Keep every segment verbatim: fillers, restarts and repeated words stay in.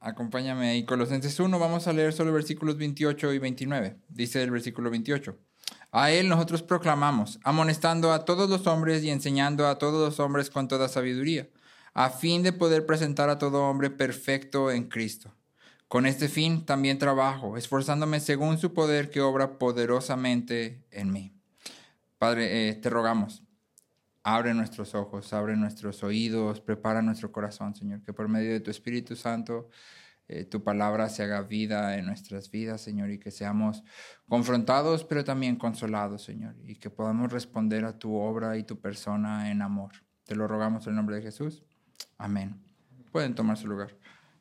Acompáñame ahí. Colosenses uno, vamos a leer solo versículos veintiocho y veintinueve. Dice el versículo veintiocho. A él nosotros proclamamos, amonestando a todos los hombres y enseñando a todos los hombres con toda sabiduría, a fin de poder presentar a todo hombre perfecto en Cristo. Con este fin también trabajo, esforzándome según su poder que obra poderosamente en mí. Padre, eh, te rogamos, abre nuestros ojos, abre nuestros oídos, prepara nuestro corazón, Señor, que por medio de tu Espíritu Santo eh, tu palabra se haga vida en nuestras vidas, Señor, y que seamos confrontados, pero también consolados, Señor, y que podamos responder a tu obra y tu persona en amor. Te lo rogamos en el nombre de Jesús. Amén. Pueden tomar su lugar.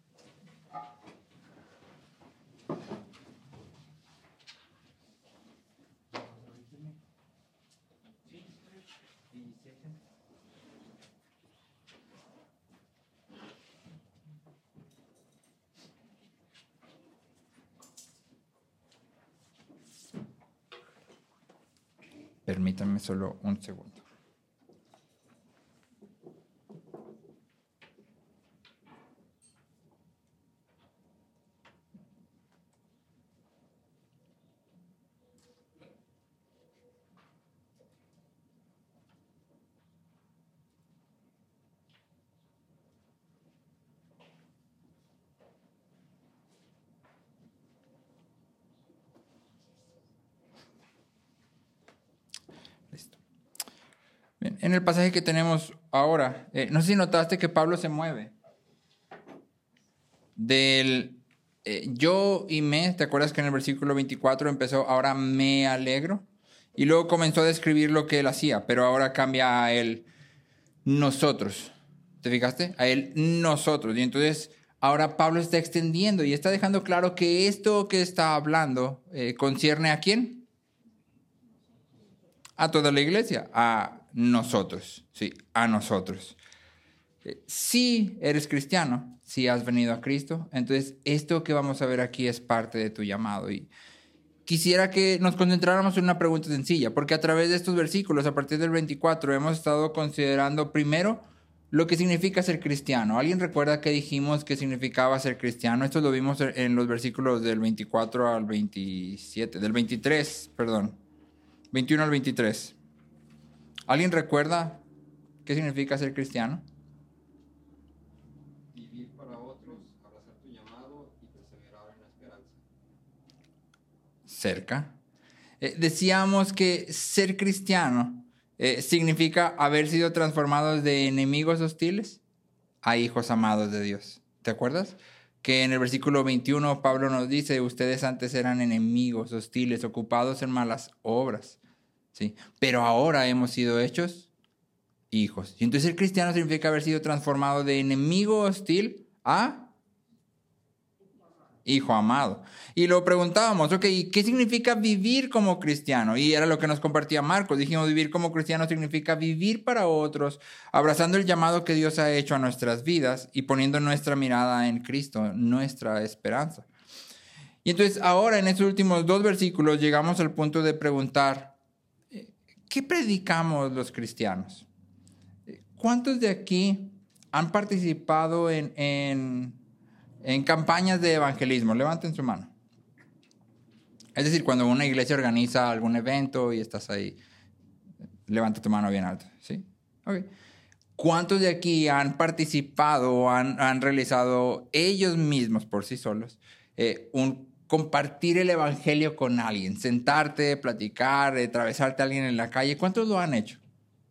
Permítanme solo un segundo. Listo. Bien, en el pasaje que tenemos ahora, eh, no sé si notaste que Pablo se mueve del eh, yo y me. ¿Te acuerdas que en el versículo veinticuatro empezó ahora me alegro? Y luego comenzó a describir lo que él hacía, pero ahora cambia a él nosotros. ¿Te fijaste? A él nosotros. Y entonces ahora Pablo está extendiendo y está dejando claro que esto que está hablando eh, concierne ¿a quién? A toda la iglesia, a nosotros, sí, a nosotros. Eh, si eres cristiano, si has venido a Cristo, entonces esto que vamos a ver aquí es parte de tu llamado. Y quisiera que nos concentráramos en una pregunta sencilla, porque a través de estos versículos, a partir del veinticuatro, hemos estado considerando primero lo que significa ser cristiano. ¿Alguien recuerda qué dijimos que significaba ser cristiano? Esto lo vimos en los versículos del veinticuatro al veintisiete, del veintitrés, perdón, veintiuno al veintitrés. ¿Alguien recuerda qué significa ser cristiano? Vivir para otros, abrazar tu llamado y perseverar en la esperanza. Cerca. Eh, decíamos que ser cristiano eh, significa haber sido transformados de enemigos hostiles a hijos amados de Dios. ¿Te acuerdas? Que en el versículo veintiuno Pablo nos dice, ustedes antes eran enemigos hostiles, ocupados en malas obras, ¿sí? Pero ahora hemos sido hechos hijos. Y entonces ser cristiano significa haber sido transformado de enemigo hostil a hijo amado. Y lo preguntábamos, ok, ¿qué significa vivir como cristiano? Y era lo que nos compartía Marcos. Dijimos, vivir como cristiano significa vivir para otros, abrazando el llamado que Dios ha hecho a nuestras vidas y poniendo nuestra mirada en Cristo, nuestra esperanza. Y entonces ahora en estos últimos dos versículos llegamos al punto de preguntar, ¿qué predicamos los cristianos? ¿Cuántos de aquí han participado en... en En campañas de evangelismo? Levanten su mano. Es decir, cuando una iglesia organiza algún evento y estás ahí, levanta tu mano bien alto, ¿sí? Okay. ¿Cuántos de aquí han participado o han, han realizado ellos mismos por sí solos eh, un compartir el evangelio con alguien? Sentarte, platicar, atravesarte a alguien en la calle. ¿Cuántos lo han hecho?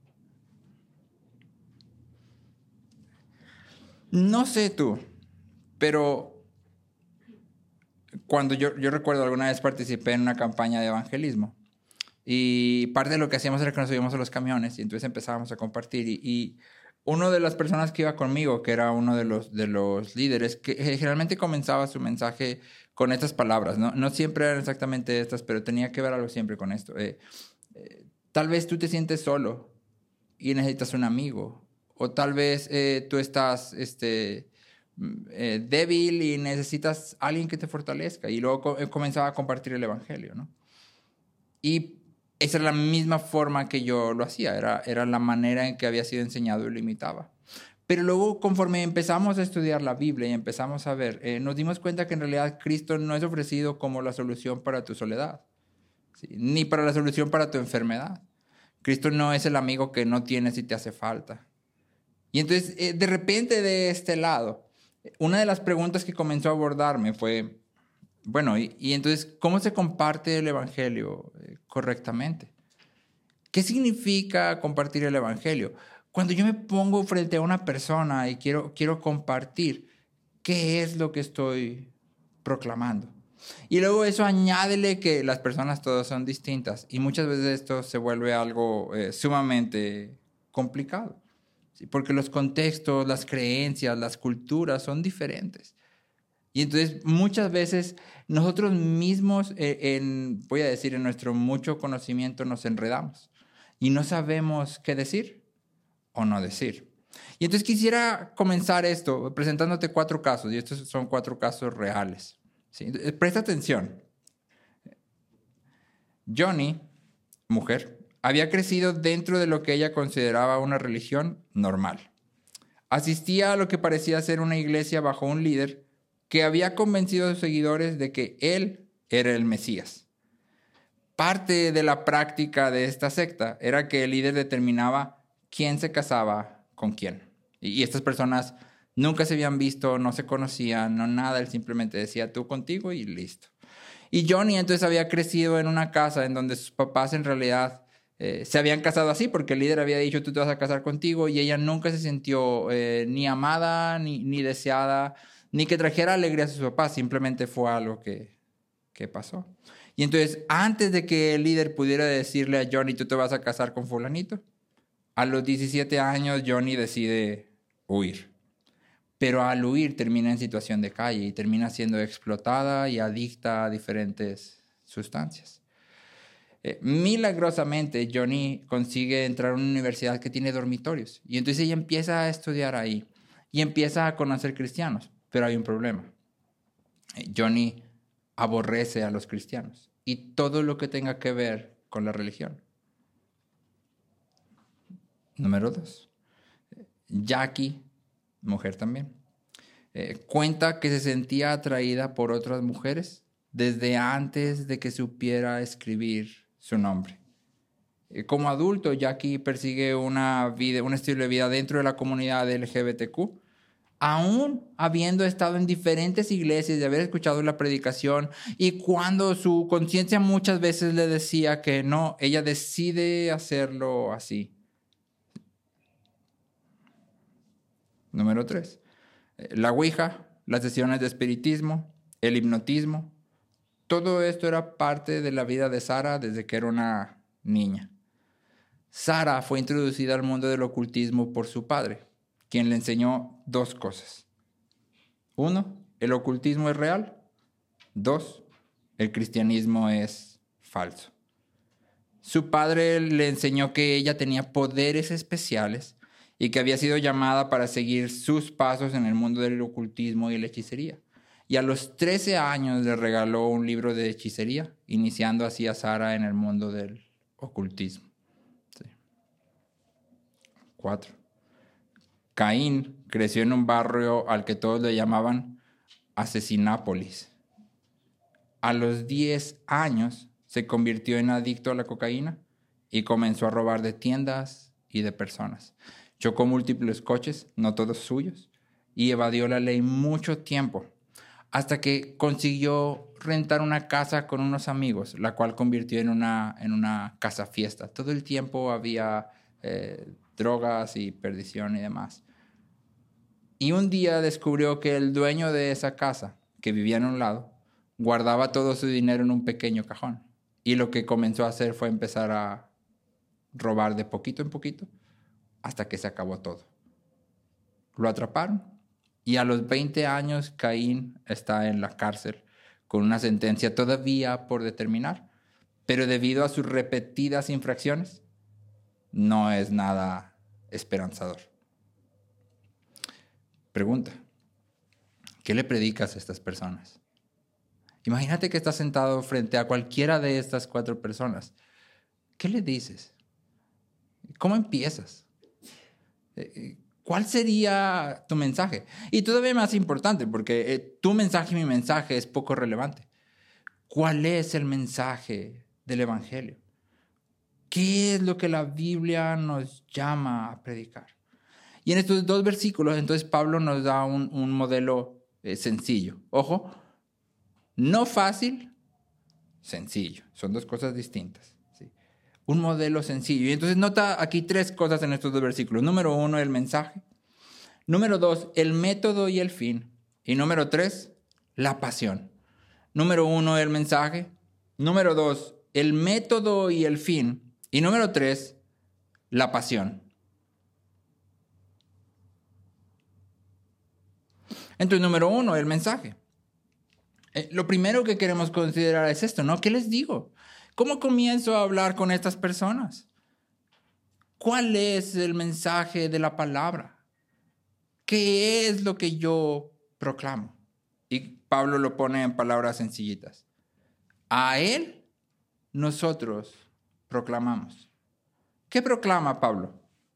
No sé tú, pero cuando yo, yo recuerdo alguna vez participé en una campaña de evangelismo y parte de lo que hacíamos era que nos subíamos a los camiones y entonces empezábamos a compartir y, y una de las personas que iba conmigo, que era uno de los, de los líderes, que generalmente comenzaba su mensaje con estas palabras, ¿no? No siempre eran exactamente estas, pero tenía que ver algo siempre con esto. Eh, eh, tal vez tú te sientes solo y necesitas un amigo, o tal vez eh, tú estás... este Eh, débil y necesitas a alguien que te fortalezca. Y luego co- comenzaba a compartir el evangelio, ¿no? Y esa era la misma forma que yo lo hacía, era, era la manera en que había sido enseñado y lo imitaba. Pero luego, conforme empezamos a estudiar la Biblia y empezamos a ver, eh, nos dimos cuenta que en realidad Cristo no es ofrecido como la solución para tu soledad, ¿sí? Ni para la solución para tu enfermedad. Cristo no es el amigo que no tienes y te hace falta. Y entonces, eh, de repente, de este lado, una de las preguntas que comenzó a abordarme fue, bueno, y, y entonces, ¿cómo se comparte el Evangelio eh, correctamente? ¿Qué significa compartir el Evangelio? Cuando yo me pongo frente a una persona y quiero, quiero compartir, ¿qué es lo que estoy proclamando? Y luego eso añádele que las personas todas son distintas y muchas veces esto se vuelve algo eh, sumamente complicado, ¿sí? Porque los contextos, las creencias, las culturas son diferentes. Y entonces muchas veces nosotros mismos, eh, en, voy a decir, en nuestro mucho conocimiento nos enredamos y no sabemos qué decir o no decir. Y entonces quisiera comenzar esto presentándote cuatro casos, y estos son cuatro casos reales, ¿sí? Presta atención. Johnny, mujer, había crecido dentro de lo que ella consideraba una religión normal. Asistía a lo que parecía ser una iglesia bajo un líder que había convencido a sus seguidores de que él era el Mesías. Parte de la práctica de esta secta era que el líder determinaba quién se casaba con quién. Y estas personas nunca se habían visto, no se conocían, no nada. Él simplemente decía tú contigo y listo. Y Johnny entonces había crecido en una casa en donde sus papás en realidad eh, se habían casado así porque el líder había dicho tú te vas a casar contigo y ella nunca se sintió eh, ni amada ni, ni deseada ni que trajera alegría a sus papás. Simplemente fue algo que, que pasó. Y entonces antes de que el líder pudiera decirle a Johnny tú te vas a casar con fulanito, a los diecisiete años Johnny decide huir. Pero al huir termina en situación de calle y termina siendo explotada y adicta a diferentes sustancias. Eh, milagrosamente, Johnny consigue entrar a una universidad que tiene dormitorios. Y entonces ella empieza a estudiar ahí y empieza a conocer cristianos. Pero hay un problema. Eh, Johnny aborrece a los cristianos y todo lo que tenga que ver con la religión. Número dos. Jackie, mujer también, eh, cuenta que se sentía atraída por otras mujeres desde antes de que supiera escribir su nombre. Eh, como adulto, Jackie persigue una vida, un estilo de vida dentro de la comunidad L G B T Q, aún habiendo estado en diferentes iglesias y haber escuchado la predicación, y cuando su conciencia muchas veces le decía que no, ella decide hacerlo así. Número tres. La ouija, las sesiones de espiritismo, el hipnotismo. Todo esto era parte de la vida de Sara desde que era una niña. Sara fue introducida al mundo del ocultismo por su padre, quien le enseñó dos cosas. Uno, el ocultismo es real. Dos, el cristianismo es falso. Su padre le enseñó que ella tenía poderes especiales y que había sido llamada para seguir sus pasos en el mundo del ocultismo y la hechicería. Y a los trece años le regaló un libro de hechicería, iniciando así a Sara en el mundo del ocultismo. Sí. Cuatro. Caín creció en un barrio al que todos le llamaban Asesinápolis. A los diez años se convirtió en adicto a la cocaína y comenzó a robar de tiendas y de personas. Chocó múltiples coches, no todos suyos, y evadió la ley mucho tiempo, hasta que consiguió rentar una casa con unos amigos, la cual convirtió en una, en una casa fiesta. Todo el tiempo había eh, drogas y perdición y demás. Y un día descubrió que el dueño de esa casa, que vivía en un lado, guardaba todo su dinero en un pequeño cajón. Y lo que comenzó a hacer fue empezar a robar de poquito en poquito, hasta que se acabó todo. Lo atraparon y a los veinte años Caín está en la cárcel con una sentencia todavía por determinar, pero debido a sus repetidas infracciones no es nada esperanzador. Pregunta, ¿qué le predicas a estas personas? Imagínate que estás sentado frente a cualquiera de estas cuatro personas. ¿Qué le dices? ¿Cómo empiezas? ¿Cuál sería tu mensaje? Y todavía más importante, porque eh, tu mensaje y mi mensaje es poco relevante. ¿Cuál es el mensaje del Evangelio? ¿Qué es lo que la Biblia nos llama a predicar? Y en estos dos versículos, entonces Pablo nos da un, un modelo eh, sencillo. Ojo, no fácil, sencillo. Son dos cosas distintas. ¿Sí? Un modelo sencillo. Y entonces nota aquí tres cosas en estos dos versículos. Número uno, el mensaje. Número dos, el método y el fin. Y número tres, la pasión. Número uno, el mensaje. Número dos, el método y el fin. Y número tres, la pasión. Entonces, número uno, el mensaje. Eh, lo primero que queremos considerar es esto, ¿no? ¿Qué les digo? ¿Cómo comienzo a hablar con estas personas? ¿Cuál es el mensaje de la palabra? ¿Qué es lo que yo proclamo? Y Pablo lo pone en palabras sencillitas. A él nosotros proclamamos. ¿Qué proclama Pablo?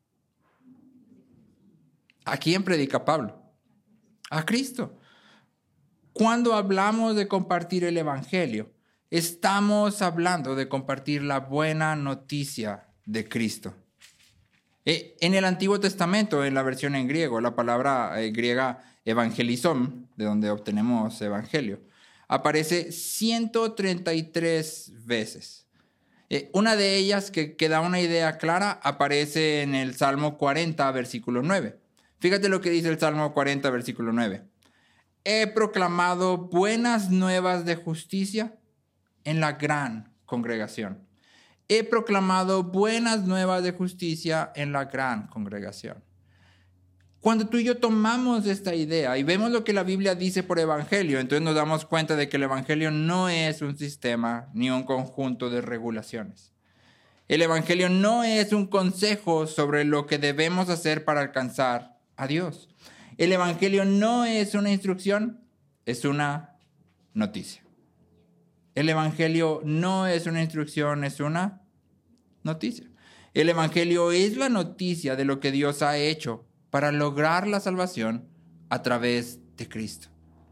¿A quién predica Pablo? A Cristo. Cuando hablamos de compartir el Evangelio, estamos hablando de compartir la buena noticia de Cristo. Eh, en el Antiguo Testamento, en la versión en griego, la palabra eh, griega evangelizón, de donde obtenemos evangelio, aparece ciento treinta y tres veces. Eh, una de ellas, que, que da una idea clara, aparece en el Salmo cuarenta, versículo nueve. Fíjate lo que dice el Salmo cuarenta, versículo nueve. He proclamado buenas nuevas de justicia en la gran congregación. He proclamado buenas nuevas de justicia en la gran congregación. Cuando tú y yo tomamos esta idea y vemos lo que la Biblia dice por evangelio, entonces nos damos cuenta de que el evangelio no es un sistema ni un conjunto de regulaciones. El evangelio no es un consejo sobre lo que debemos hacer para alcanzar a Dios. El evangelio no es una instrucción, es una noticia. El evangelio no es una instrucción, es una noticia. El evangelio es la noticia de lo que Dios ha hecho para lograr la salvación a través de Cristo.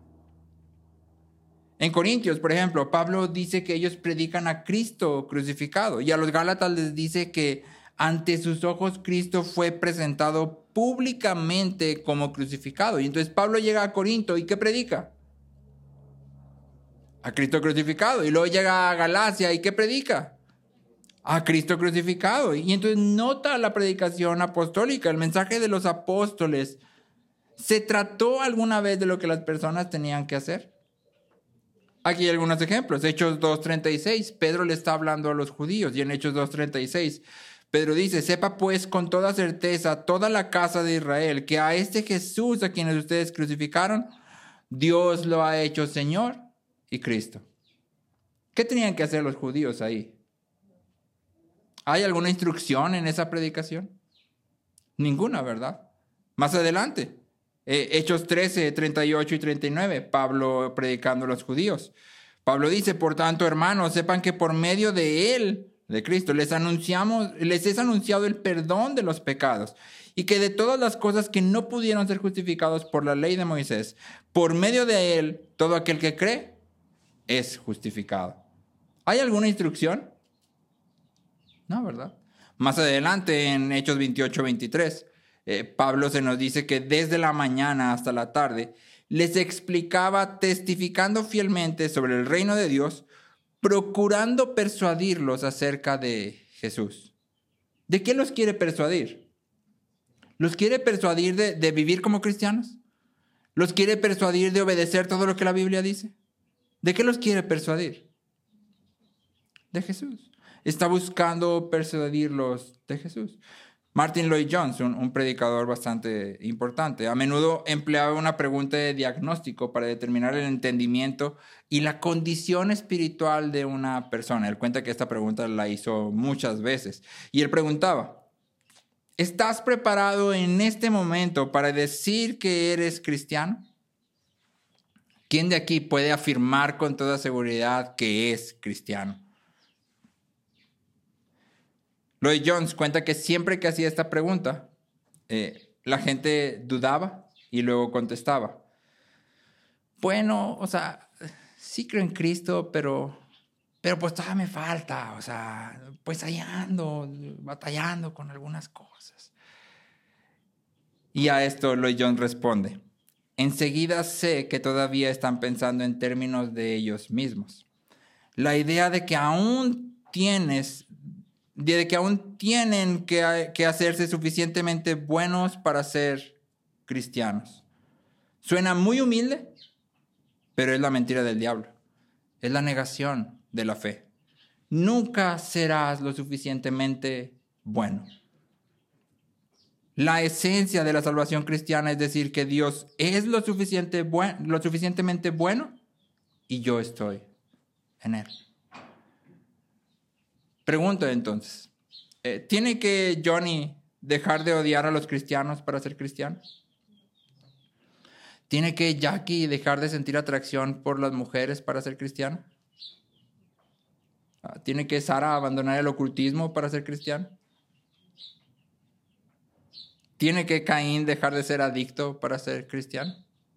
En Corintios, por ejemplo, Pablo dice que ellos predican a Cristo crucificado, y a los Gálatas les dice que ante sus ojos Cristo fue presentado públicamente como crucificado. Y entonces Pablo llega a Corinto y ¿qué predica? A Cristo crucificado. Y luego llega a Galacia y ¿qué predica? A Cristo crucificado. Y entonces nota la predicación apostólica, el mensaje de los apóstoles. ¿Se trató alguna vez de lo que las personas tenían que hacer? Aquí hay algunos ejemplos. Hechos dos treinta y seis. Pedro le está hablando a los judíos y en Hechos dos treinta y seis Pedro dice, sepa pues con toda certeza toda la casa de Israel que a este Jesús a quienes ustedes crucificaron, Dios lo ha hecho Señor y Cristo. ¿Qué tenían que hacer los judíos ahí? ¿Hay alguna instrucción en esa predicación? Ninguna, ¿verdad? Más adelante, eh, Hechos trece, treinta y ocho y treinta y nueve, Pablo predicando a los judíos. Pablo dice, por tanto, hermanos, sepan que por medio de él, de Cristo, les anunciamos, les es anunciado el perdón de los pecados y que de todas las cosas que no pudieron ser justificados por la ley de Moisés, por medio de él, todo aquel que cree es justificado. ¿Hay alguna instrucción? No, ¿verdad? Más adelante, en Hechos veintiocho, veintitrés, eh, Pablo se nos dice que desde la mañana hasta la tarde les explicaba, testificando fielmente sobre el reino de Dios, procurando persuadirlos acerca de Jesús. ¿De qué los quiere persuadir? ¿Los quiere persuadir de, de vivir como cristianos? ¿Los quiere persuadir de obedecer todo lo que la Biblia dice? ¿De qué los quiere persuadir? De Jesús. Está buscando persuadirlos de Jesús. Martin Lloyd-Jones, un, un predicador bastante importante, a menudo empleaba una pregunta de diagnóstico para determinar el entendimiento y la condición espiritual de una persona. Él cuenta que esta pregunta la hizo muchas veces. Y él preguntaba, ¿estás preparado en este momento para decir que eres cristiano? ¿Quién de aquí puede afirmar con toda seguridad que es cristiano? Lloyd Jones cuenta que siempre que hacía esta pregunta, eh, la gente dudaba y luego contestaba. Bueno, o sea, sí creo en Cristo, pero, pero pues todavía me falta. O sea, pues ahí ando, batallando con algunas cosas. Y a esto Lloyd Jones responde: enseguida sé que todavía están pensando en términos de ellos mismos. La idea de que aún tienes, de que aún tienen que, que hacerse suficientemente buenos para ser cristianos. Suena muy humilde, pero es la mentira del diablo. Es la negación de la fe. Nunca serás lo suficientemente bueno. La esencia de la salvación cristiana es decir que Dios es lo, suficiente buen, lo suficientemente bueno y yo estoy en Él. Pregunto entonces, eh, ¿tiene que Johnny dejar de odiar a los cristianos para ser cristiano? ¿Tiene que Jackie dejar de sentir atracción por las mujeres para ser cristiana? ¿Tiene que Sara abandonar el ocultismo para ser cristiano? ¿Tiene que Caín dejar de ser adicto para ser cristiano?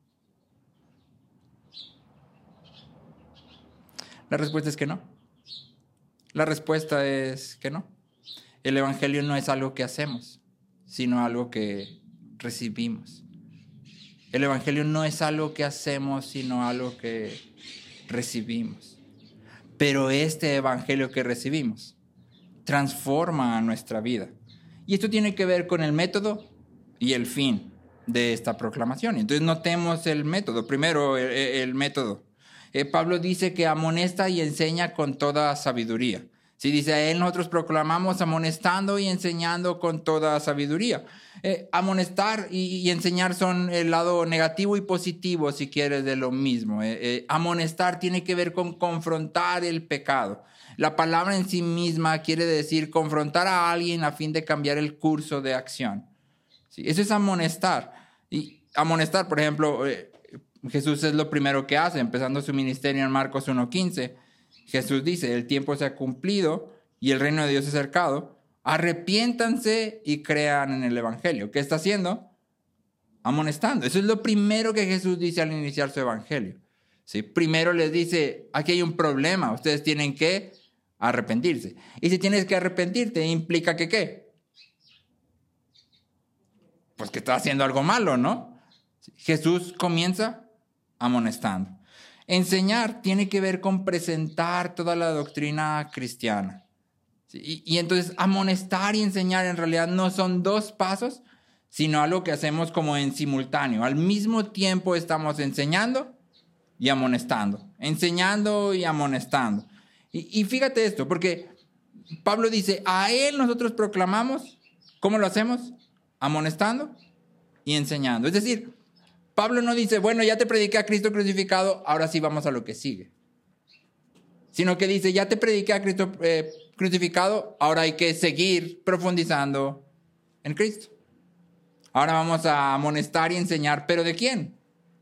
La respuesta es que no. La respuesta es que no. El evangelio no es algo que hacemos, sino algo que recibimos. El evangelio no es algo que hacemos, sino algo que recibimos. Pero este evangelio que recibimos transforma nuestra vida. Y esto tiene que ver con el método y el fin de esta proclamación. Entonces notemos el método. Primero, el, el método. Eh, Pablo dice que amonesta y enseña con toda sabiduría. Sí, dice, a él nosotros proclamamos amonestando y enseñando con toda sabiduría. Eh, amonestar y, y enseñar son el lado negativo y positivo, si quieres, de lo mismo. Eh, eh, amonestar tiene que ver con confrontar el pecado. La palabra en sí misma quiere decir confrontar a alguien a fin de cambiar el curso de acción. Sí, eso es amonestar. Y amonestar, por ejemplo, eh, Jesús es lo primero que hace, empezando su ministerio en Marcos uno quince. Jesús dice, el tiempo se ha cumplido y el reino de Dios es cercado. Arrepiéntanse y crean en el evangelio. ¿Qué está haciendo? Amonestando. Eso es lo primero que Jesús dice al iniciar su evangelio. ¿Sí? Primero les dice, aquí hay un problema, ustedes tienen que arrepentirse. Y si tienes que arrepentirte, ¿implica que qué? Pues que estás haciendo algo malo, ¿no? Jesús comienza amonestando. Enseñar tiene que ver con presentar toda la doctrina cristiana. ¿Sí? Y, y entonces amonestar y enseñar en realidad no son dos pasos, sino algo que hacemos como en simultáneo. Al mismo tiempo estamos enseñando y amonestando. Enseñando y amonestando. Y, y fíjate esto, porque Pablo dice, a él nosotros proclamamos, ¿cómo lo hacemos? Amonestando y enseñando. Es decir, Pablo no dice, bueno, ya te prediqué a Cristo crucificado, ahora sí vamos a lo que sigue. Sino que dice, ya te prediqué a Cristo eh, crucificado, ahora hay que seguir profundizando en Cristo. Ahora vamos a amonestar y enseñar, ¿pero de quién?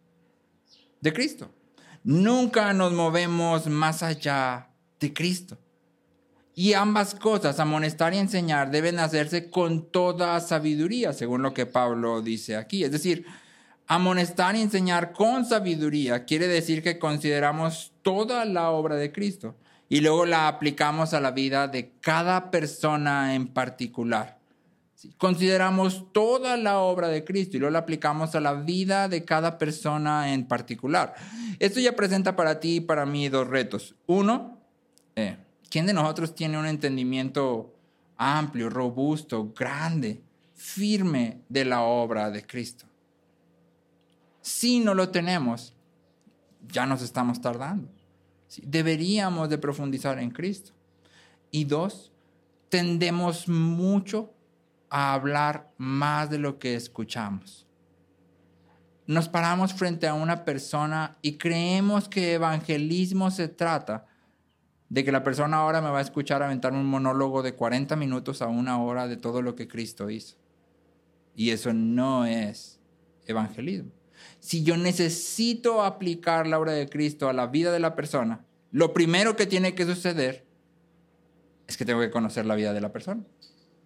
De Cristo. Nunca nos movemos más allá de Cristo. Y ambas cosas, amonestar y enseñar, deben hacerse con toda sabiduría, según lo que Pablo dice aquí. Es decir, amonestar y enseñar con sabiduría quiere decir que consideramos toda la obra de Cristo y luego la aplicamos a la vida de cada persona en particular. Consideramos toda la obra de Cristo y luego la aplicamos a la vida de cada persona en particular. Esto ya presenta para ti y para mí dos retos. Uno, eh, ¿quién de nosotros tiene un entendimiento amplio, robusto, grande, firme de la obra de Cristo? Si no lo tenemos, ya nos estamos tardando. Deberíamos de profundizar en Cristo. Y dos, tendemos mucho a hablar más de lo que escuchamos. Nos paramos frente a una persona y creemos que evangelismo se trata de que la persona ahora me va a escuchar aventarme un monólogo de cuarenta minutos a una hora de todo lo que Cristo hizo. Y eso no es evangelismo. Si yo necesito aplicar la obra de Cristo a la vida de la persona, lo primero que tiene que suceder es que tengo que conocer la vida de la persona.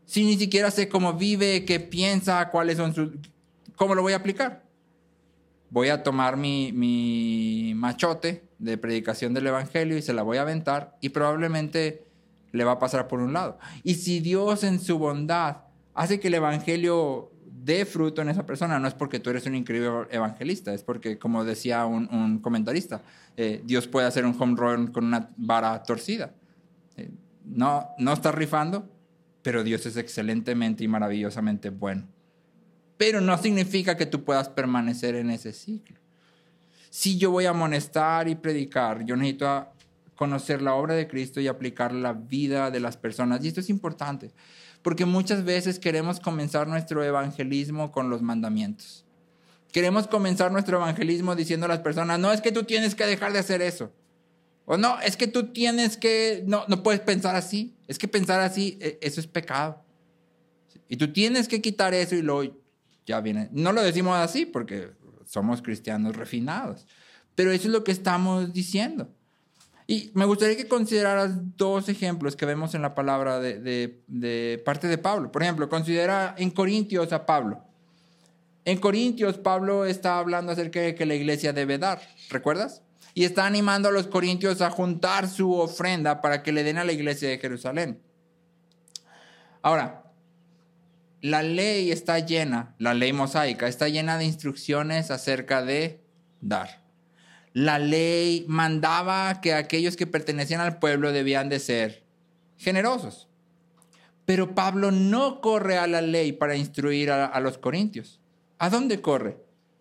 Si ni siquiera sé cómo vive, qué piensa, cuáles son sus... ¿Cómo lo voy a aplicar? Voy a tomar mi, mi machote de predicación del evangelio y se la voy a aventar y probablemente le va a pasar por un lado. Y si Dios en su bondad hace que el evangelio dé fruto en esa persona, no es porque tú eres un increíble evangelista, es porque, como decía un, un comentarista, eh, Dios puede hacer un home run con una vara torcida. Eh, no, no está rifando, pero Dios es excelentemente y maravillosamente bueno. Pero no significa que tú puedas permanecer en ese ciclo. Si yo voy a amonestar y predicar, yo necesito conocer la obra de Cristo y aplicar la vida de las personas. Y esto es importante, porque muchas veces queremos comenzar nuestro evangelismo con los mandamientos. Queremos comenzar nuestro evangelismo diciendo a las personas, no, es que tú tienes que dejar de hacer eso. O no, es que tú tienes que, no, no puedes pensar así. Es que pensar así, eso es pecado. Y tú tienes que quitar eso y luego ya viene. No lo decimos así porque somos cristianos refinados, pero eso es lo que estamos diciendo. Y me gustaría que consideraras dos ejemplos que vemos en la palabra de, de, de parte de Pablo. Por ejemplo, considera en Corintios a Pablo. En Corintios, Pablo está hablando acerca de que la iglesia debe dar, ¿recuerdas? Y está animando a los corintios a juntar su ofrenda para que le den a la iglesia de Jerusalén. Ahora, la ley está llena, la ley mosaica, está llena de instrucciones acerca de dar. La ley mandaba que aquellos que pertenecían al pueblo debían de ser generosos. Pero Pablo no corre a la ley para instruir a, a los corintios. ¿A dónde corre?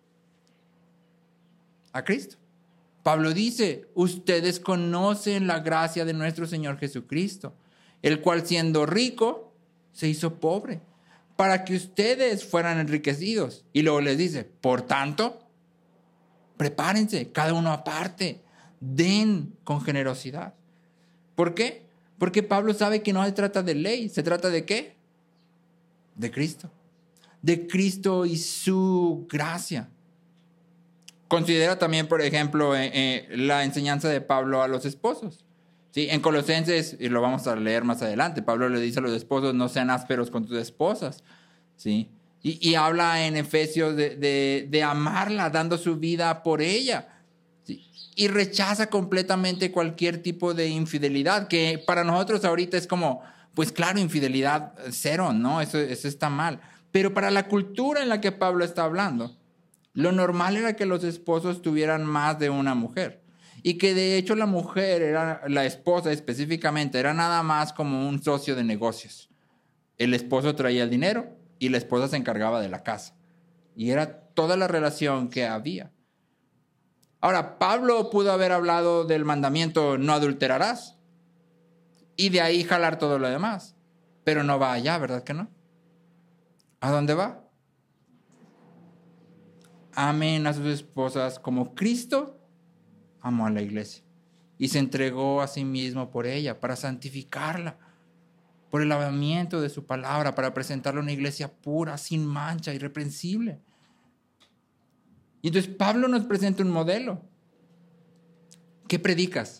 A Cristo. Pablo dice, ustedes conocen la gracia de nuestro Señor Jesucristo, el cual siendo rico se hizo pobre, para que ustedes fueran enriquecidos. Y luego les dice, por tanto, prepárense, cada uno aparte, den con generosidad. ¿Por qué? Porque Pablo sabe que no se trata de ley, ¿se trata de qué? De Cristo. De Cristo y su gracia. Considera también, por ejemplo, eh, eh, la enseñanza de Pablo a los esposos. ¿Sí? En Colosenses, y lo vamos a leer más adelante, Pablo le dice a los esposos, no sean ásperos con tus esposas. ¿Sí? Y, y habla en Efesios de, de, de amarla, dando su vida por ella. ¿Sí? Y rechaza completamente cualquier tipo de infidelidad, que para nosotros ahorita es como, pues claro, infidelidad cero, ¿no? Eso, eso está mal. Pero para la cultura en la que Pablo está hablando, lo normal era que los esposos tuvieran más de una mujer. Y que de hecho la mujer, era, la esposa específicamente, era nada más como un socio de negocios. El esposo traía el dinero y la esposa se encargaba de la casa. Y era toda la relación que había. Ahora, Pablo pudo haber hablado del mandamiento no adulterarás. Y de ahí jalar todo lo demás. Pero no va allá, ¿verdad que no? ¿A dónde va? Amen a sus esposas como Cristo amó a la iglesia y se entregó a sí mismo por ella, para santificarla, por el lavamiento de su palabra, para presentarla a una iglesia pura, sin mancha, irreprensible. Y entonces Pablo nos presenta un modelo. ¿Qué predicas?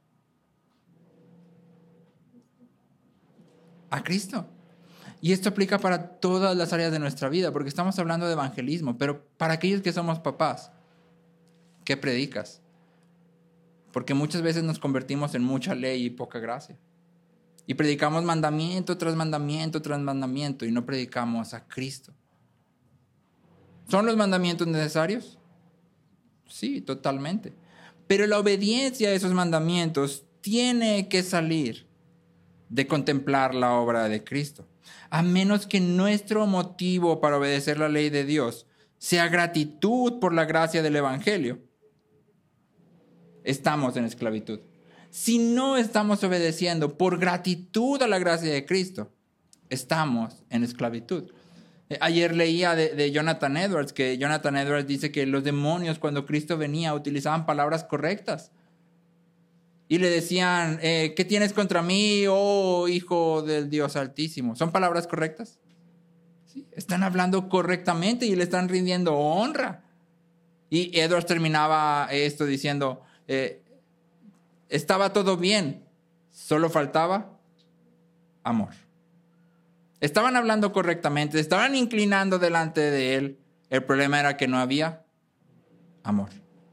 A Cristo. Y esto aplica para todas las áreas de nuestra vida, porque estamos hablando de evangelismo, pero para aquellos que somos papás, ¿qué predicas? Porque muchas veces nos convertimos en mucha ley y poca gracia. Y predicamos mandamiento tras mandamiento tras mandamiento y no predicamos a Cristo. ¿Son los mandamientos necesarios? Sí, totalmente. Pero la obediencia a esos mandamientos tiene que salir de contemplar la obra de Cristo. A menos que nuestro motivo para obedecer la ley de Dios sea gratitud por la gracia del Evangelio, estamos en esclavitud. Si no estamos obedeciendo por gratitud a la gracia de Cristo, estamos en esclavitud. Ayer leía de, de Jonathan Edwards, que Jonathan Edwards dice que los demonios cuando Cristo venía utilizaban palabras correctas. Y le decían, eh, ¿qué tienes contra mí, oh hijo del Dios Altísimo? ¿Son palabras correctas? ¿Sí? Están hablando correctamente y le están rindiendo honra. Y Edwards terminaba esto diciendo, eh, estaba todo bien, solo faltaba amor. Estaban hablando correctamente, estaban inclinando delante de él. El problema era que no había amor.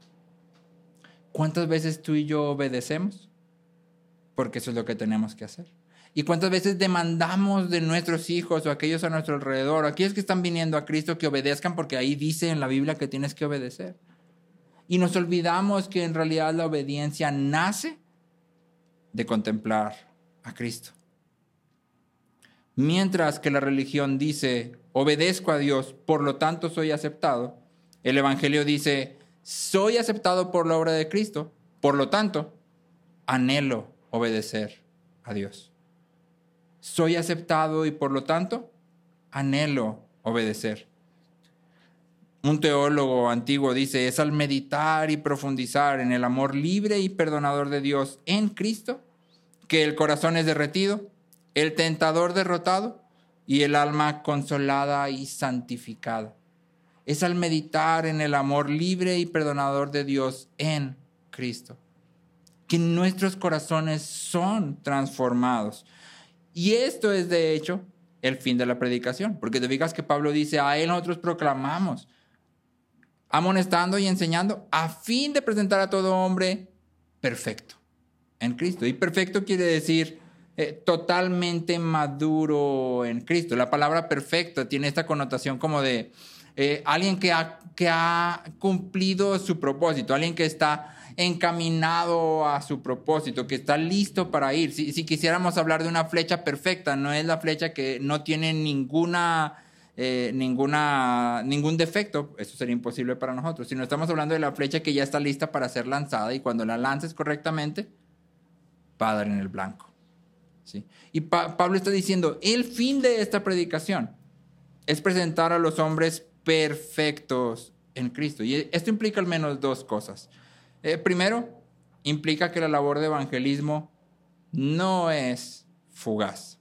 ¿Cuántas veces tú y yo obedecemos? Porque eso es lo que tenemos que hacer. ¿Y cuántas veces demandamos de nuestros hijos o aquellos a nuestro alrededor, aquellos que están viniendo a Cristo, que obedezcan porque ahí dice en la Biblia que tienes que obedecer? Y nos olvidamos que en realidad la obediencia nace de contemplar a Cristo. Mientras que la religión dice, obedezco a Dios, por lo tanto soy aceptado, el Evangelio dice, soy aceptado por la obra de Cristo, por lo tanto, anhelo obedecer a Dios. Soy aceptado y por lo tanto, anhelo obedecer. Un teólogo antiguo dice, es al meditar y profundizar en el amor libre y perdonador de Dios en Cristo, que el corazón es derretido, el tentador derrotado y el alma consolada y santificada. Es al meditar en el amor libre y perdonador de Dios en Cristo, que nuestros corazones son transformados. Y esto es, de hecho, el fin de la predicación, porque te fijas que Pablo dice, a él nosotros proclamamos, amonestando y enseñando, a fin de presentar a todo hombre perfecto en Cristo. Y perfecto quiere decir eh, totalmente maduro en Cristo. La palabra perfecto tiene esta connotación como de eh, alguien que ha, que ha cumplido su propósito, alguien que está encaminado a su propósito, que está listo para ir. Si, si quisiéramos hablar de una flecha perfecta, no es la flecha que no tiene ninguna, eh, ninguna, ningún defecto, eso sería imposible para nosotros, sino estamos hablando de la flecha que ya está lista para ser lanzada y cuando la lances correctamente, va a dar en el blanco. ¿Sí? Y pa- Pablo está diciendo, el fin de esta predicación es presentar a los hombres perfectos en Cristo. Y esto implica al menos dos cosas. Eh, primero, implica que la labor de evangelismo no es fugaz.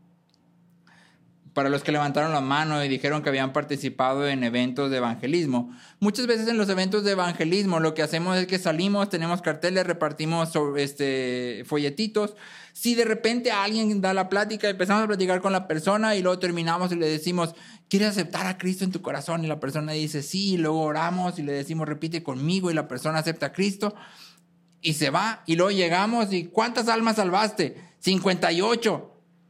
Para los que levantaron la mano y dijeron que habían participado en eventos de evangelismo, muchas veces en los eventos de evangelismo lo que hacemos es que salimos, tenemos carteles, repartimos este, folletitos. Si de repente alguien da la plática, empezamos a platicar con la persona y luego terminamos y le decimos, ¿quieres aceptar a Cristo en tu corazón? Y la persona dice sí, y luego oramos y le decimos, repite conmigo, y la persona acepta a Cristo y se va. Y luego llegamos y ¿cuántas almas salvaste? cincuenta y ocho.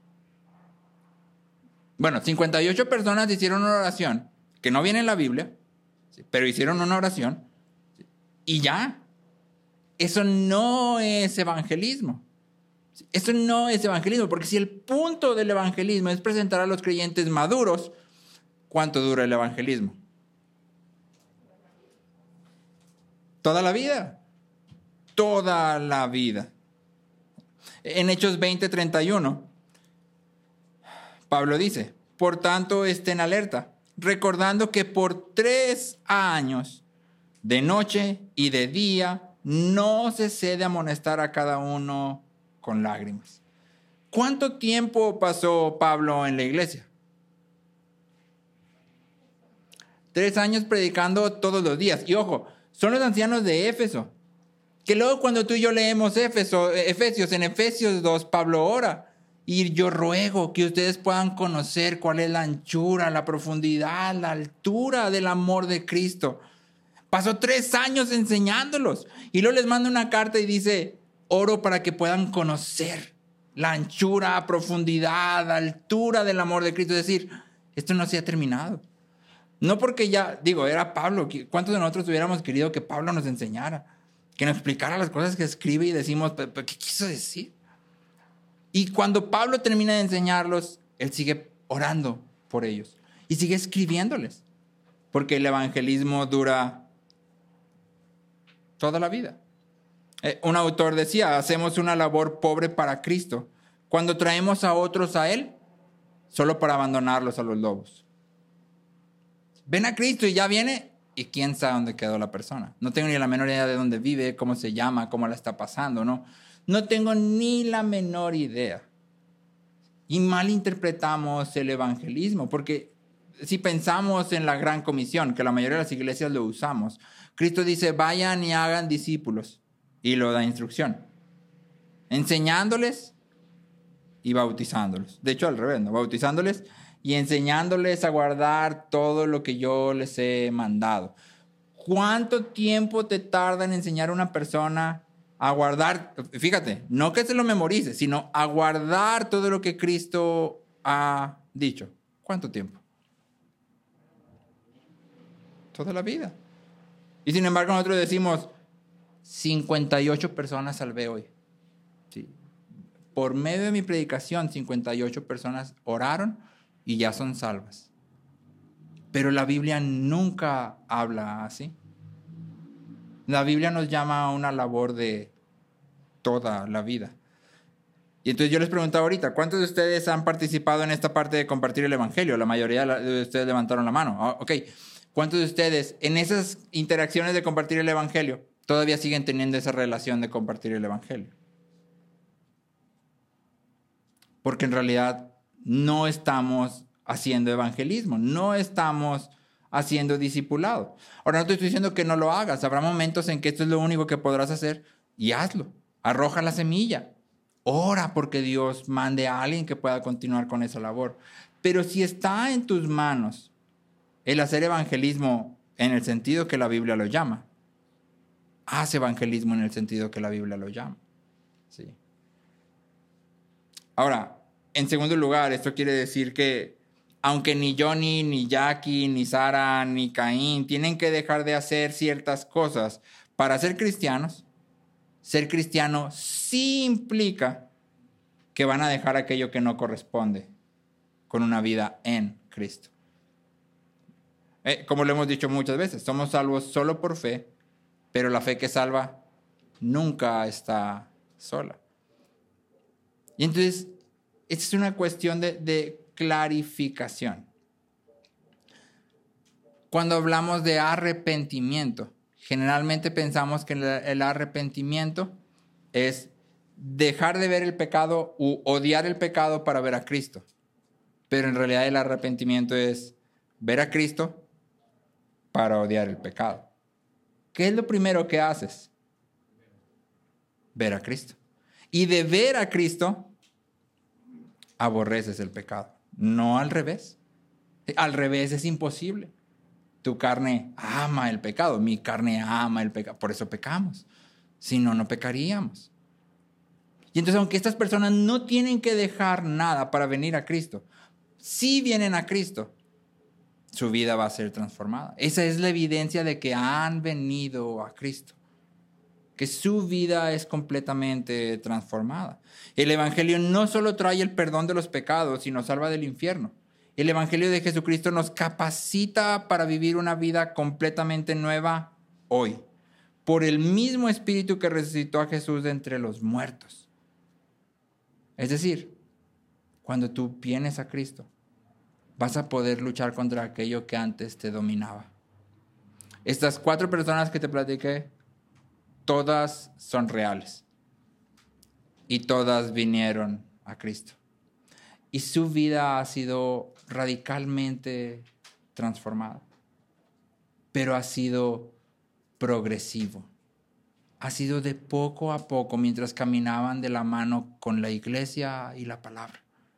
Bueno, cincuenta y ocho personas hicieron una oración, que no viene en la Biblia, pero hicieron una oración y ya. Eso no es evangelismo. Eso no es evangelismo, porque si el punto del evangelismo es presentar a los creyentes maduros, ¿cuánto dura el evangelismo? Toda la vida. Toda la vida. En Hechos veinte, treinta y uno, Pablo dice, por tanto estén alerta, recordando que por tres años, de noche y de día, no cesé de amonestar a cada uno con lágrimas. ¿Cuánto tiempo pasó Pablo en la iglesia? Tres años predicando todos los días. Y ojo, son los ancianos de Éfeso. Que luego cuando tú y yo leemos Éfeso, Efesios, en Efesios dos, Pablo ora. Y yo ruego que ustedes puedan conocer cuál es la anchura, la profundidad, la altura del amor de Cristo. Pasó tres años enseñándolos. Y luego les manda una carta y dice, oro para que puedan conocer la anchura, profundidad, altura del amor de Cristo. Es decir, esto no se ha terminado. No porque ya, digo, era Pablo. ¿Cuántos de nosotros hubiéramos querido que Pablo nos enseñara? Que nos explicara las cosas que escribe y decimos, ¿pero qué quiso decir? Y cuando Pablo termina de enseñarlos, él sigue orando por ellos y sigue escribiéndoles. Porque el evangelismo dura toda la vida. Eh, un autor decía, hacemos una labor pobre para Cristo cuando traemos a otros a Él solo para abandonarlos a los lobos. Ven a Cristo y ya viene y quién sabe dónde quedó la persona. No tengo ni la menor idea de dónde vive, cómo se llama, cómo la está pasando, ¿no? No tengo ni la menor idea. Y malinterpretamos el evangelismo, porque si pensamos en la gran comisión, que la mayoría de las iglesias lo usamos, Cristo dice, vayan y hagan discípulos, y lo da instrucción, enseñándoles y bautizándolos. De hecho, al revés, ¿no? Bautizándoles y enseñándoles a guardar todo lo que yo les he mandado. ¿Cuánto tiempo te tarda en enseñar a una persona a guardar? Fíjate, no que se lo memorice, sino a guardar todo lo que Cristo ha dicho. ¿Cuánto tiempo? Toda la vida. Y sin embargo nosotros decimos, cincuenta y ocho personas salvé hoy. Sí. Por medio de mi predicación, cincuenta y ocho personas oraron y ya son salvas. Pero la Biblia nunca habla así. La Biblia nos llama a una labor de toda la vida. Y entonces yo les preguntaba ahorita, ¿cuántos de ustedes han participado en esta parte de compartir el Evangelio? La mayoría de ustedes levantaron la mano. Ah, ok. ¿Cuántos de ustedes en esas interacciones de compartir el Evangelio todavía siguen teniendo esa relación de compartir el Evangelio? Porque en realidad no estamos haciendo evangelismo, no estamos haciendo discipulado. Ahora no te estoy diciendo que no lo hagas, habrá momentos en que esto es lo único que podrás hacer y hazlo. Arroja la semilla, ora porque Dios mande a alguien que pueda continuar con esa labor. Pero si está en tus manos el hacer evangelismo en el sentido que la Biblia lo llama, haz evangelismo en el sentido que la Biblia lo llama. Sí. Ahora, en segundo lugar, esto quiere decir que aunque ni Johnny, ni Jackie, ni Sara, ni Caín tienen que dejar de hacer ciertas cosas para ser cristianos, ser cristiano sí implica que van a dejar aquello que no corresponde con una vida en Cristo. Eh, como lo hemos dicho muchas veces, somos salvos solo por fe, pero la fe que salva nunca está sola. Y entonces, esta es una cuestión de, de clarificación. Cuando hablamos de arrepentimiento, generalmente pensamos que el, el arrepentimiento es dejar de ver el pecado u odiar el pecado para ver a Cristo. Pero en realidad el arrepentimiento es ver a Cristo para odiar el pecado. ¿Qué es lo primero que haces? Ver a Cristo. Y de ver a Cristo, aborreces el pecado. No al revés. Al revés es imposible. Tu carne ama el pecado. Mi carne ama el pecado. Por eso pecamos. Si no, no pecaríamos. Y entonces, aunque estas personas no tienen que dejar nada para venir a Cristo, si vienen a Cristo, su vida va a ser transformada. Esa es la evidencia de que han venido a Cristo. Que su vida es completamente transformada. El Evangelio no solo trae el perdón de los pecados, sino salva del infierno. El Evangelio de Jesucristo nos capacita para vivir una vida completamente nueva hoy, por el mismo Espíritu que resucitó a Jesús de entre los muertos. Es decir, cuando tú vienes a Cristo, vas a poder luchar contra aquello que antes te dominaba. Estas cuatro personas que te platiqué, todas son reales. Y todas vinieron a Cristo. Y su vida ha sido radicalmente transformada. Pero ha sido progresivo. Ha sido de poco a poco mientras caminaban de la mano con la iglesia y la palabra.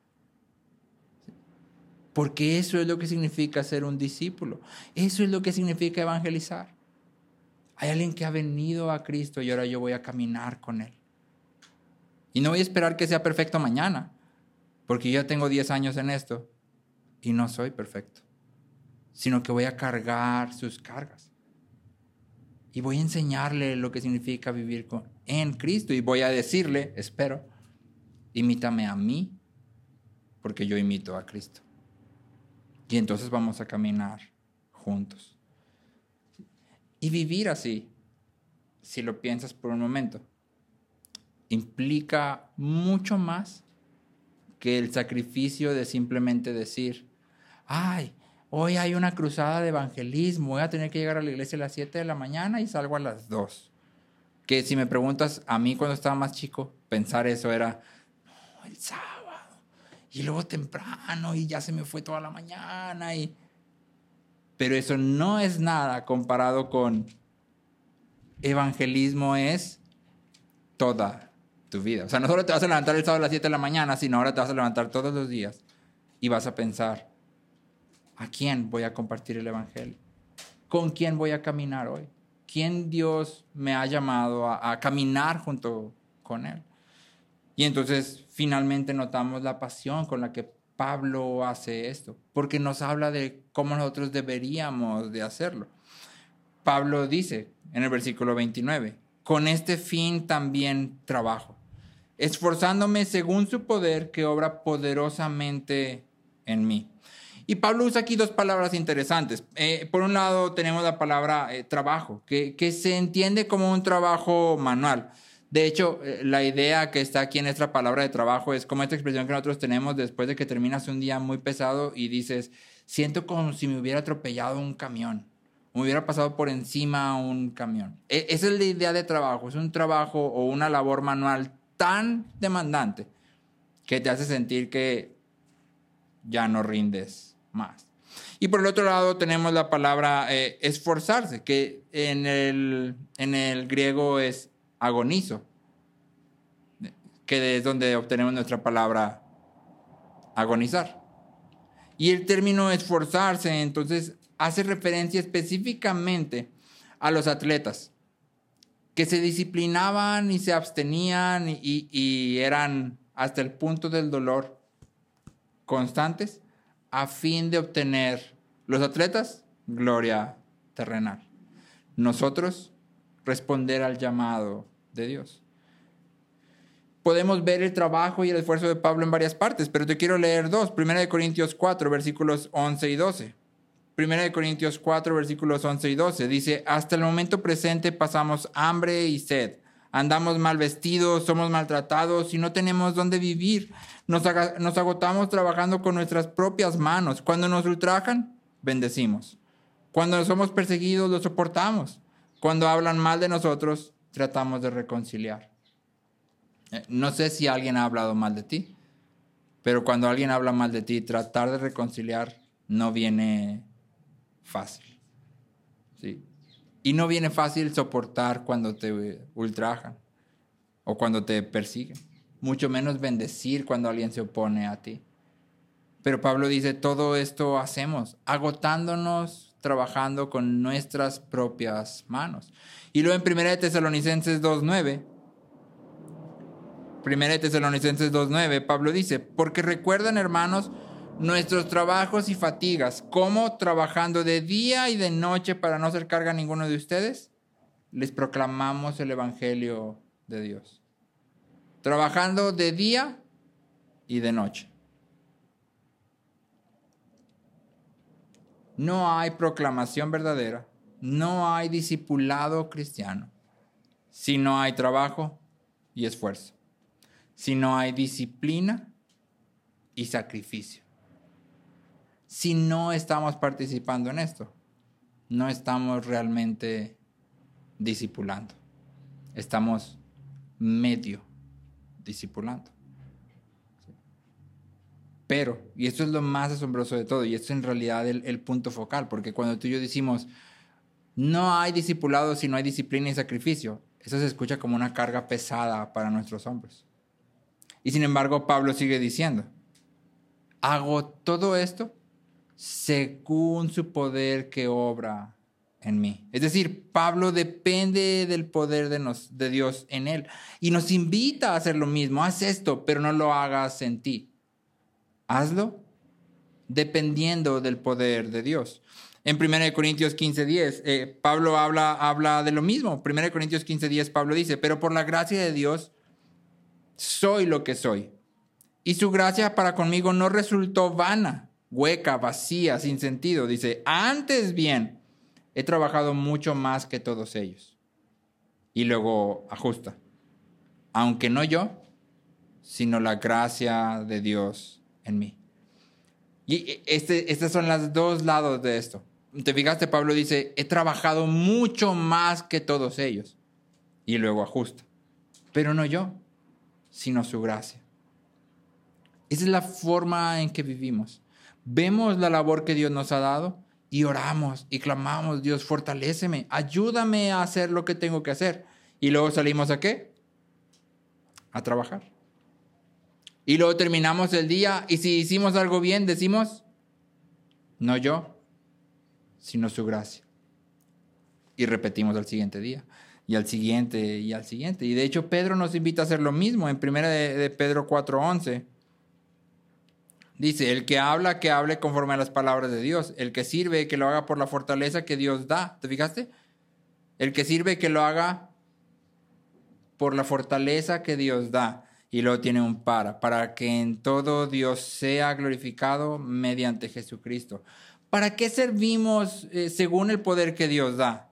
Porque eso es lo que significa ser un discípulo. Eso es lo que significa evangelizar. Hay alguien que ha venido a Cristo y ahora yo voy a caminar con Él. Y no voy a esperar que sea perfecto mañana, porque yo ya tengo diez años en esto y no soy perfecto, sino que voy a cargar sus cargas. Y voy a enseñarle lo que significa vivir con, en Cristo y voy a decirle, espero, imítame a mí, porque yo imito a Cristo. Y entonces vamos a caminar juntos. Y vivir así, si lo piensas por un momento, implica mucho más que el sacrificio de simplemente decir, ay, hoy hay una cruzada de evangelismo, voy a tener que llegar a la iglesia a las siete de la mañana y salgo a las dos. Que si me preguntas, a mí cuando estaba más chico, pensar eso era, no, el sábado, y luego temprano, y ya se me fue toda la mañana, y... Pero eso no es nada comparado con evangelismo es toda tu vida. O sea, no solo te vas a levantar el sábado a las siete de la mañana, sino ahora te vas a levantar todos los días y vas a pensar, ¿a quién voy a compartir el evangelio? ¿Con quién voy a caminar hoy? ¿Quién Dios me ha llamado a, a caminar junto con Él? Y entonces finalmente notamos la pasión con la que Pablo hace esto, porque nos habla de cómo nosotros deberíamos de hacerlo. Pablo dice en el versículo veintinueve, con este fin también trabajo, esforzándome según su poder que obra poderosamente en mí. Y Pablo usa aquí dos palabras interesantes. Eh, por un lado tenemos la palabra eh, trabajo, que, que se entiende como un trabajo manual. De hecho, eh, la idea que está aquí en esta palabra de trabajo es como esta expresión que nosotros tenemos después de que terminas un día muy pesado y dices, siento como si me hubiera atropellado un camión, me hubiera pasado por encima un camión. E- esa es la idea de trabajo, es un trabajo o una labor manual tan demandante que te hace sentir que ya no rindes más. Y por el otro lado tenemos la palabra eh, esforzarse, que en el, en el griego es agonizo, que es donde obtenemos nuestra palabra agonizar. Y el término esforzarse entonces hace referencia específicamente a los atletas que se disciplinaban y se abstenían y, y eran hasta el punto del dolor constantes a fin de obtener, los atletas, gloria terrenal. Nosotros, responder al llamado de Dios. Podemos ver el trabajo y el esfuerzo de Pablo en varias partes, pero te quiero leer dos. Primera de Corintios cuatro, versículos once y doce. Primera de Corintios cuatro, versículos once y doce. Dice, hasta el momento presente pasamos hambre y sed. Andamos mal vestidos, somos maltratados y no tenemos dónde vivir. Nos, ag- nos agotamos trabajando con nuestras propias manos. Cuando nos ultrajan, bendecimos. Cuando somos perseguidos, lo soportamos. Cuando hablan mal de nosotros, tratamos de reconciliar. Eh, No sé si alguien ha hablado mal de ti, pero cuando alguien habla mal de ti, tratar de reconciliar no viene fácil. ¿Sí? Y no viene fácil soportar cuando te ultrajan o cuando te persiguen. Mucho menos bendecir cuando alguien se opone a ti. Pero Pablo dice, todo esto hacemos, agotándonos, trabajando con nuestras propias manos. Y luego en Primera de Tesalonicenses dos nueve, Primera de Tesalonicenses dos nueve, Pablo dice, porque recuerdan, hermanos, nuestros trabajos y fatigas, cómo trabajando de día y de noche para no hacer carga a ninguno de ustedes, les proclamamos el evangelio de Dios. Trabajando de día y de noche. No hay proclamación verdadera, no hay discipulado cristiano, si no hay trabajo y esfuerzo, si no hay disciplina y sacrificio. Si no estamos participando en esto, no estamos realmente discipulando, estamos medio discipulando. Pero, y esto es lo más asombroso de todo, y esto es en realidad el, el punto focal, porque cuando tú y yo decimos, no hay discipulado si no hay disciplina y sacrificio, eso se escucha como una carga pesada para nuestros hombros. Y sin embargo, Pablo sigue diciendo, hago todo esto según su poder que obra en mí. Es decir, Pablo depende del poder de, nos, de Dios en él, y nos invita a hacer lo mismo, haz esto, pero no lo hagas en ti. Hazlo dependiendo del poder de Dios. En Primera Corintios quince diez, eh, Pablo habla, habla de lo mismo. Primera Corintios quince diez, Pablo dice, pero por la gracia de Dios soy lo que soy. Y su gracia para conmigo no resultó vana, hueca, vacía, sin sentido. Dice, antes bien, he trabajado mucho más que todos ellos. Y luego ajusta, aunque no yo, sino la gracia de Dios en mí. Y este, estos son los dos lados de esto. ¿Te fijaste? Pablo dice, he trabajado mucho más que todos ellos. Y luego ajusta. Pero no yo, sino su gracia. Esa es la forma en que vivimos. Vemos la labor que Dios nos ha dado y oramos y clamamos, Dios, fortaléceme, ayúdame a hacer lo que tengo que hacer. Y luego salimos ¿a qué? a trabajar. Y luego terminamos el día y si hicimos algo bien, decimos, no yo, sino su gracia. Y repetimos al siguiente día, y al siguiente, y al siguiente. Y de hecho Pedro nos invita a hacer lo mismo en primera de, de Pedro cuatro once. Dice, el que habla, que hable conforme a las palabras de Dios. El que sirve, que lo haga por la fortaleza que Dios da. ¿Te fijaste? El que sirve, que lo haga por la fortaleza que Dios da. Y luego tiene un para. Para que en todo Dios sea glorificado mediante Jesucristo. ¿Para qué servimos eh, según el poder que Dios da?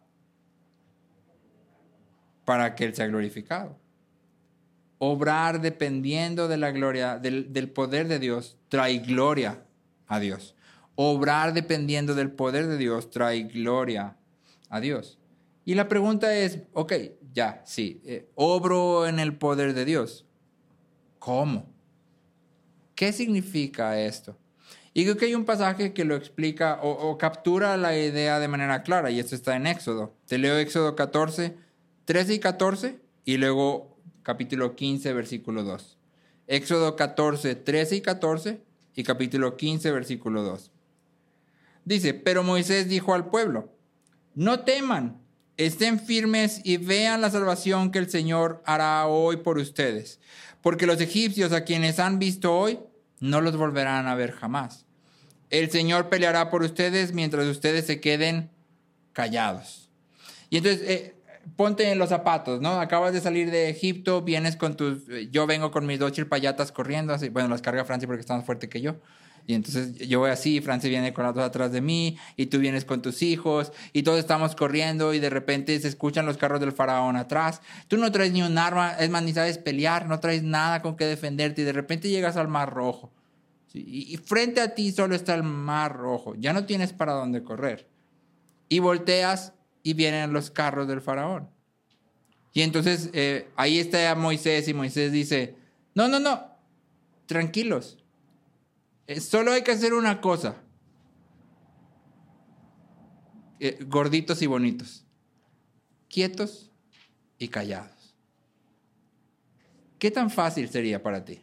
Para que Él sea glorificado. Obrar dependiendo de la gloria, del, del poder de Dios, trae gloria a Dios. Obrar dependiendo del poder de Dios, trae gloria a Dios. Y la pregunta es, ok, ya, sí, eh, obro en el poder de Dios. ¿Cómo? ¿Qué significa esto? Y creo que hay un pasaje que lo explica o, o captura la idea de manera clara, y esto está en Éxodo. Te leo Éxodo catorce, trece y catorce, y luego capítulo quince, versículo dos. Éxodo catorce, trece y catorce, y capítulo quince, versículo dos. Dice, pero Moisés dijo al pueblo, no teman, estén firmes y vean la salvación que el Señor hará hoy por ustedes, porque los egipcios a quienes han visto hoy, no los volverán a ver jamás. El Señor peleará por ustedes mientras ustedes se queden callados. Y entonces, eh, ponte en los zapatos, ¿no? Acabas de salir de Egipto, vienes con tus... Yo vengo con mis dos chilpayatas corriendo, así, bueno, las carga Francia porque está más fuerte que yo. Y entonces yo voy así, Francia viene con las dos atrás de mí, y tú vienes con tus hijos, y todos estamos corriendo, y de repente se escuchan los carros del faraón atrás. Tú no traes ni un arma, es más, ni sabes pelear, no traes nada con qué defenderte, y de repente llegas al Mar Rojo. ¿Sí? Y, y frente a ti solo está el Mar Rojo, ya no tienes para dónde correr. Y volteas y vienen los carros del faraón. Y entonces eh, ahí está Moisés, y Moisés dice, no, no, no, tranquilos. Eh, solo hay que hacer una cosa. Eh, gorditos y bonitos. Quietos y callados. ¿Qué tan fácil sería para ti?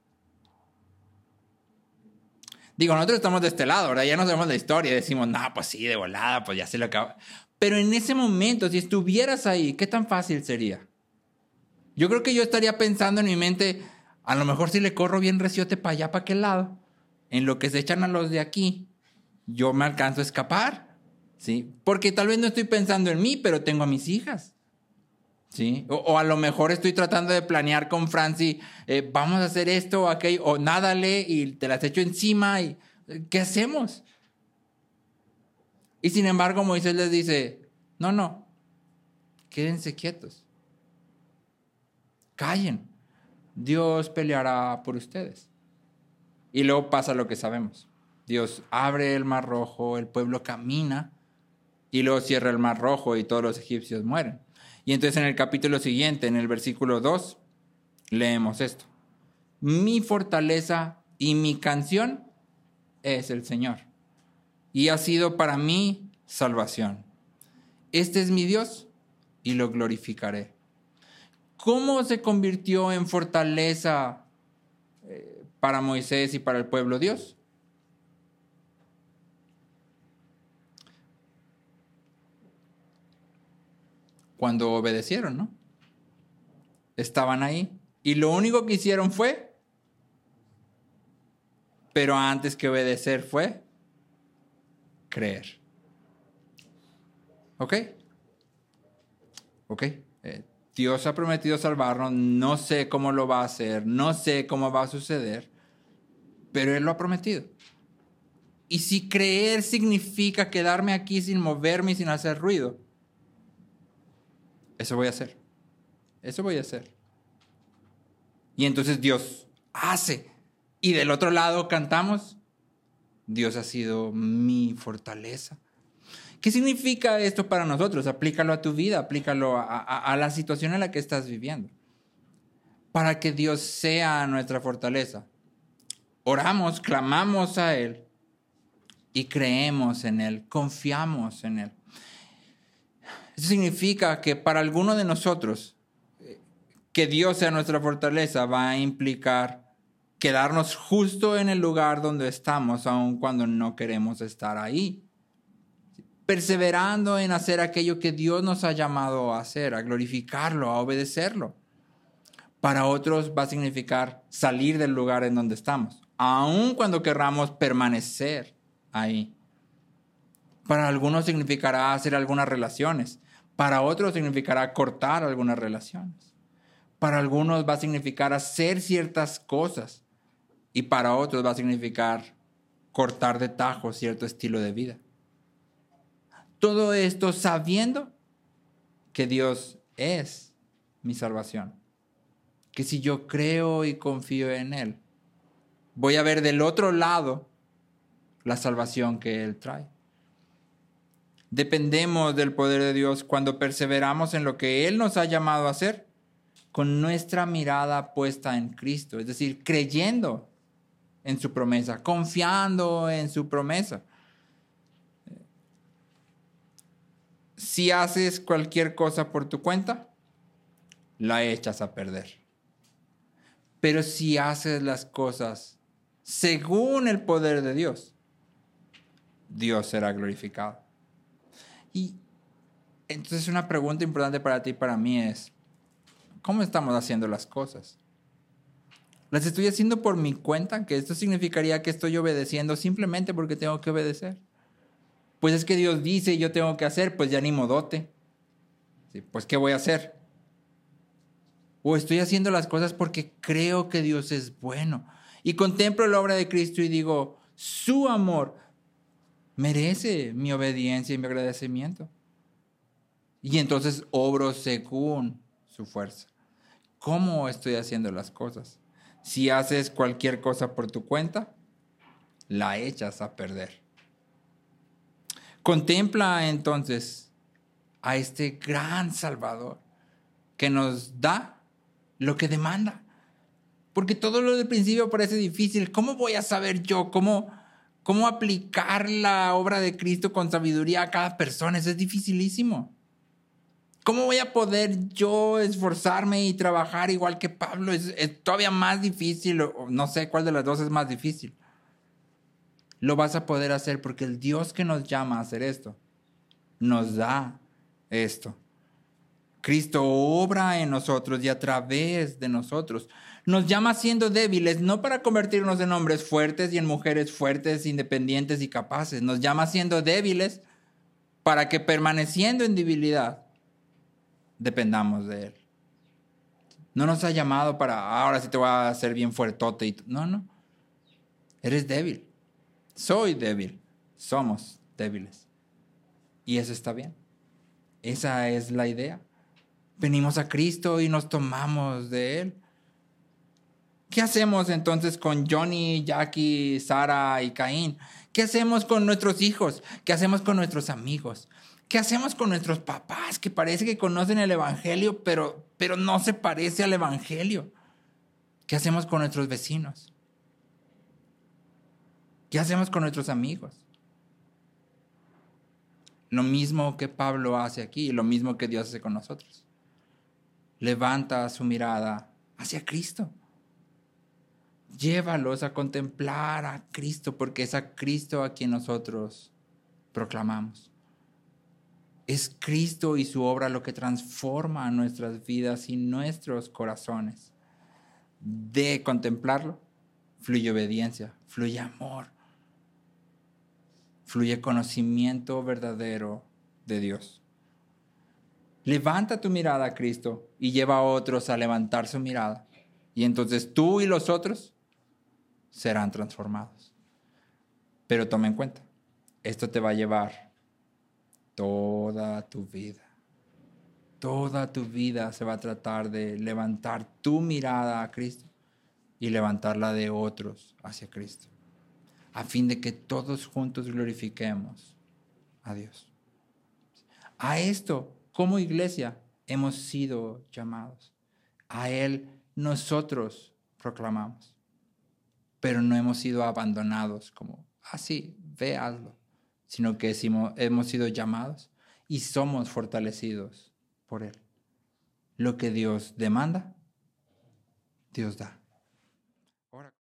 Digo, nosotros estamos de este lado, ¿verdad? Ya no sabemos la historia. Decimos, no, pues sí, de volada, pues ya se lo acaba. Pero en ese momento, si estuvieras ahí, ¿qué tan fácil sería? Yo creo que yo estaría pensando en mi mente, a lo mejor si le corro bien reciote para allá, para aquel lado, en lo que se echan a los de aquí, yo me alcanzo a escapar, ¿sí? Porque tal vez no estoy pensando en mí, pero tengo a mis hijas, ¿sí? O, o a lo mejor estoy tratando de planear con Franci, eh, vamos a hacer esto o aquello, o nádale y te las echo encima, y ¿qué hacemos? Y sin embargo Moisés les dice, no, no, quédense quietos, callen, Dios peleará por ustedes. Y luego pasa lo que sabemos. Dios abre el Mar Rojo, el pueblo camina, y luego cierra el Mar Rojo y todos los egipcios mueren. Y entonces en el capítulo siguiente, en el versículo dos, leemos esto. Mi fortaleza y mi canción es el Señor, y ha sido para mí salvación. Este es mi Dios y lo glorificaré. ¿Cómo se convirtió en fortaleza eh, para Moisés y para el pueblo Dios? Cuando obedecieron, ¿no? Estaban ahí y lo único que hicieron fue, pero antes que obedecer fue creer. ¿Ok? ¿Ok? Eh, Dios ha prometido salvarnos, no sé cómo lo va a hacer, no sé cómo va a suceder, pero Él lo ha prometido. Y si creer significa quedarme aquí sin moverme y sin hacer ruido, eso voy a hacer. Eso voy a hacer. Y entonces Dios hace. Y del otro lado cantamos, Dios ha sido mi fortaleza. ¿Qué significa esto para nosotros? Aplícalo a tu vida, aplícalo a, a, a la situación en la que estás viviendo. Para que Dios sea nuestra fortaleza. Oramos, clamamos a Él y creemos en Él, confiamos en Él. Eso significa que para alguno de nosotros, que Dios sea nuestra fortaleza va a implicar quedarnos justo en el lugar donde estamos, aun cuando no queremos estar ahí. Perseverando en hacer aquello que Dios nos ha llamado a hacer, a glorificarlo, a obedecerlo. Para otros va a significar salir del lugar en donde estamos, aun cuando querramos permanecer ahí. Para algunos significará hacer algunas relaciones. Para otros significará cortar algunas relaciones. Para algunos va a significar hacer ciertas cosas. Y para otros va a significar cortar de tajo cierto estilo de vida. Todo esto sabiendo que Dios es mi salvación. Que si yo creo y confío en Él, voy a ver del otro lado la salvación que Él trae. Dependemos del poder de Dios cuando perseveramos en lo que Él nos ha llamado a hacer, con nuestra mirada puesta en Cristo, es decir, creyendo en su promesa, confiando en su promesa. Si haces cualquier cosa por tu cuenta, la echas a perder. Pero si haces las cosas según el poder de Dios, Dios será glorificado. Y entonces una pregunta importante para ti y para mí es, ¿cómo estamos haciendo las cosas? ¿Las estoy haciendo por mi cuenta? Que esto significaría que estoy obedeciendo simplemente porque tengo que obedecer. Pues es que Dios dice y yo tengo que hacer, pues ya ni modote. Sí, pues ¿qué voy a hacer? O estoy haciendo las cosas porque creo que Dios es bueno. Y contemplo la obra de Cristo y digo, su amor merece mi obediencia y mi agradecimiento. Y entonces obro según su fuerza. ¿Cómo estoy haciendo las cosas? Si haces cualquier cosa por tu cuenta, la echas a perder. Contempla entonces a este gran Salvador que nos da lo que demanda. Porque todo lo del principio parece difícil. ¿Cómo voy a saber yo cómo, cómo aplicar la obra de Cristo con sabiduría a cada persona? Eso es dificilísimo. ¿Cómo voy a poder yo esforzarme y trabajar igual que Pablo? Es, es todavía más difícil. O no sé cuál de las dos es más difícil. Lo vas a poder hacer porque el Dios que nos llama a hacer esto nos da esto. Cristo obra en nosotros y a través de nosotros. Nos llama siendo débiles, no para convertirnos en hombres fuertes y en mujeres fuertes, independientes y capaces. Nos llama siendo débiles para que permaneciendo en debilidad, dependamos de Él. No nos ha llamado para, ahora sí te voy a hacer bien fuertote. Y no, no. Eres débil. Soy débil. Somos débiles. Y eso está bien. Esa es la idea. Venimos a Cristo y nos tomamos de Él. ¿Qué hacemos entonces con Johnny, Jackie, Sara y Caín? ¿Qué hacemos con nuestros hijos? ¿Qué hacemos con nuestros amigos? ¿Qué hacemos con nuestros papás que parece que conocen el Evangelio, pero, pero no se parece al Evangelio? ¿Qué hacemos con nuestros vecinos? ¿Qué hacemos con nuestros amigos? Lo mismo que Pablo hace aquí, lo mismo que Dios hace con nosotros. Levanta su mirada hacia Cristo. Llévalos a contemplar a Cristo, porque es a Cristo a quien nosotros proclamamos. Es Cristo y su obra lo que transforma nuestras vidas y nuestros corazones. De contemplarlo, fluye obediencia, fluye amor, fluye conocimiento verdadero de Dios. Levanta tu mirada a Cristo y lleva a otros a levantar su mirada. Y entonces tú y los otros serán transformados. Pero toma en cuenta, esto te va a llevar toda tu vida. Toda tu vida se va a tratar de levantar tu mirada a Cristo y levantarla de otros hacia Cristo, a fin de que todos juntos glorifiquemos a Dios. A esto, como iglesia, hemos sido llamados. A Él nosotros proclamamos. Pero no hemos sido abandonados como, ah, sí, ve, hazlo. Sino que hemos sido llamados y somos fortalecidos por Él. Lo que Dios demanda, Dios da.